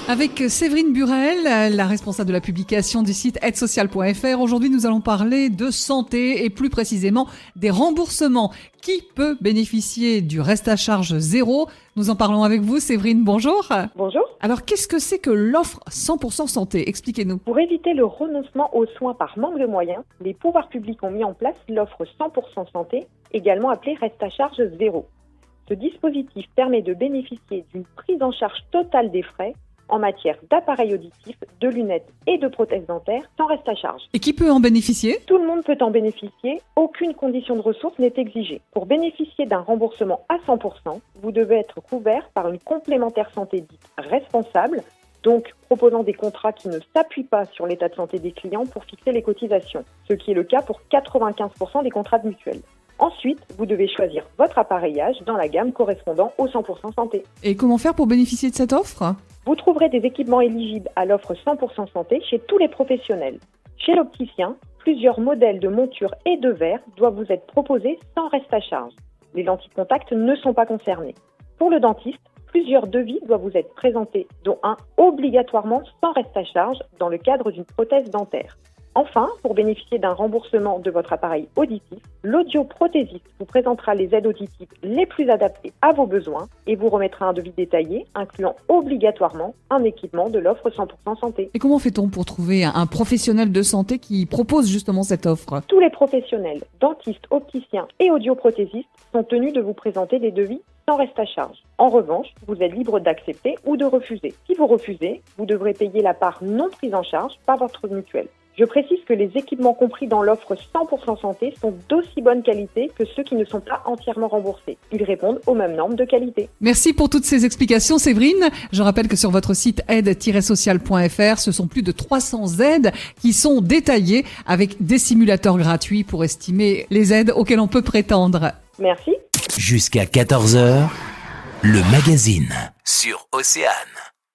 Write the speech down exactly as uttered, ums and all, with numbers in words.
Avec Séverine Burel, la responsable de la publication du site aide sociale point f r. Aujourd'hui, nous allons parler de santé et plus précisément des remboursements. Qui peut bénéficier du reste à charge zéro? Nous en parlons avec vous, Séverine. Bonjour. Bonjour. Alors, qu'est-ce que c'est que l'offre cent pour cent santé? Expliquez-nous. Pour éviter le renoncement aux soins par manque de moyens, les pouvoirs publics ont mis en place l'offre cent pour cent santé, également appelée reste à charge zéro. Ce dispositif permet de bénéficier d'une prise en charge totale des frais en matière d'appareils auditifs, de lunettes et de prothèses dentaires sans reste à charge. Et qui peut en bénéficier? Tout le monde peut en bénéficier, aucune condition de ressources n'est exigée. Pour bénéficier d'un remboursement à cent pour cent, vous devez être couvert par une complémentaire santé dite responsable, donc proposant des contrats qui ne s'appuient pas sur l'état de santé des clients pour fixer les cotisations, ce qui est le cas pour quatre-vingt-quinze pour cent des contrats de mutuelle. Ensuite, vous devez choisir votre appareillage dans la gamme correspondant au cent pour cent santé. Et comment faire pour bénéficier de cette offre? Vous trouverez des équipements éligibles à l'offre cent pour cent santé chez tous les professionnels. Chez l'opticien, plusieurs modèles de montures et de verres doivent vous être proposés sans reste à charge. Les lentilles de contact ne sont pas concernées. Pour le dentiste, plusieurs devis doivent vous être présentés, dont un obligatoirement sans reste à charge dans le cadre d'une prothèse dentaire. Enfin, pour bénéficier d'un remboursement de votre appareil auditif, l'audioprothésiste vous présentera les aides auditives les plus adaptées à vos besoins et vous remettra un devis détaillé incluant obligatoirement un équipement de l'offre cent pour cent santé. Et comment fait-on pour trouver un professionnel de santé qui propose justement cette offre? Tous les professionnels, dentistes, opticiens et audioprothésistes sont tenus de vous présenter des devis sans reste à charge. En revanche, vous êtes libre d'accepter ou de refuser. Si vous refusez, vous devrez payer la part non prise en charge par votre mutuelle. Je précise que les équipements compris dans l'offre cent pour cent santé sont d'aussi bonne qualité que ceux qui ne sont pas entièrement remboursés. Ils répondent aux mêmes normes de qualité. Merci pour toutes ces explications, Séverine. Je rappelle que sur votre site aide tiret sociale point f r, ce sont plus de trois cents aides qui sont détaillées avec des simulateurs gratuits pour estimer les aides auxquelles on peut prétendre. Merci. Jusqu'à quatorze heures, le magazine sur Océane.